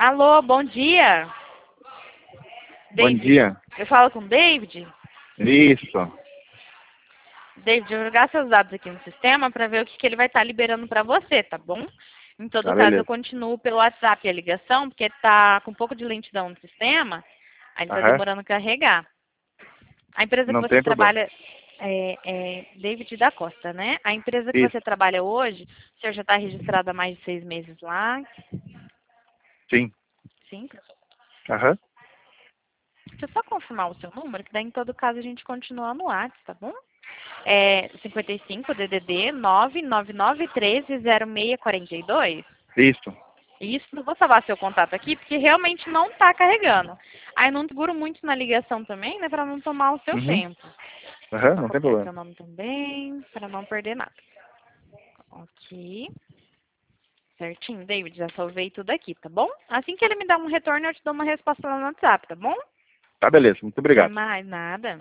Alô, bom dia. Bom David, dia. eu falo com o David. Isso. David, eu vou jogar seus dados aqui no sistema para ver o que ele vai estar liberando para você, tá bom? Em todo Tá, caso, eu beleza. continuo pelo WhatsApp a ligação, porque tá com um pouco de lentidão no sistema, aí tá Aham. demorando a carregar. A empresa que Não você tem problema. trabalha é David da Costa, né? A empresa que Isso. você trabalha hoje, o senhor já está registrado há mais de 6 meses lá? Sim. Sim. Aham. Deixa eu só confirmar o seu número, que daí em todo caso a gente continua no WhatsApp, tá bom? É 55 DDD 999130642. Isso. Isso, não vou salvar seu contato aqui, porque realmente não está carregando. Aí não seguro muito na ligação também, né, para não tomar o seu Uhum. tempo. Deixa eu Aham, só não tem copiar seu problema. nome também, para não perder nada. Ok. Certinho, David, já salvei tudo aqui, tá bom? Assim que ele me dá um retorno, eu te dou uma resposta lá no WhatsApp, tá bom? Tá, beleza. Muito Até obrigado. mais, nada.